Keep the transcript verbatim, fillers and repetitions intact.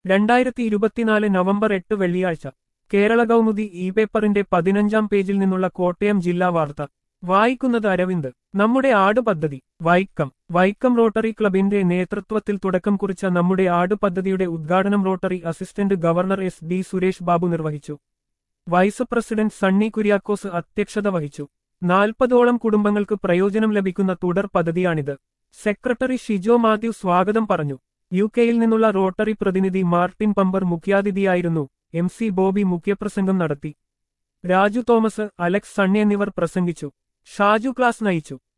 രണ്ടായിരത്തി ഇരുപത്തിനാല് നവംബർ എട്ട് വെള്ളിയാഴ്ച കേരള കൗമുദി ഇ പേപ്പറിന്റെ പതിനഞ്ചാം പേജിൽ നിന്നുള്ള കോട്ടയം ജില്ലാ വാർത്ത വായിക്കുന്നത് അരവിന്ദ്. നമ്മുടെ ആട് പദ്ധതി വൈക്കം വൈക്കം റോട്ടറി ക്ലബിന്റെ നേതൃത്വത്തിൽ തുടക്കം കുറിച്ച നമ്മുടെ ആട് പദ്ധതിയുടെ ഉദ്ഘാടനം rotary assistant governor S D Suresh Babu നിർവഹിച്ചു. വൈസ് പ്രസിഡന്റ് സണ്ണി കുര്യാക്കോസ് അധ്യക്ഷത വഹിച്ചു. നാൽപ്പതോളം കുടുംബങ്ങൾക്ക് പ്രയോജനം ലഭിക്കുന്ന തുടർ പദ്ധതിയാണിത്. സെക്രട്ടറി ഷിജോ മാത്യു സ്വാഗതം പറഞ്ഞു. യു കെയിൽ നിന്നുള്ള റോട്ടറി പ്രതിനിധി മാർട്ടിൻ പമ്പർ മുഖ്യാതിഥിയായിരുന്നു. എം സി ബോബി മുഖ്യപ്രസംഗം നടത്തി. രാജു തോമസ്, അലക്സ് സണ്ണി എന്നിവർ പ്രസംഗിച്ചു. ഷാജു ക്ലാസ് നയിച്ചു.